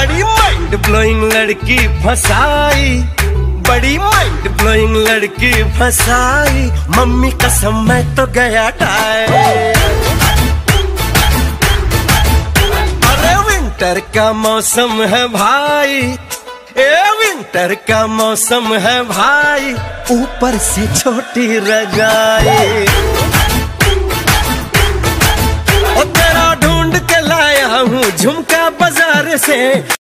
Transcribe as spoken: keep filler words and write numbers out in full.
बड़ी mind blowing लड़की फसाई, बड़ी माइंड ब्लोइंग लड़की फसाई, मम्मी कसम मैं तो गया टाए। अरे विंटर का मौसम है भाई, ए विंटर का मौसम है भाई, ऊपर से छोटी रजाई। ओ तेरा ढूंढ के लाया हूँ झुमका बाजार से।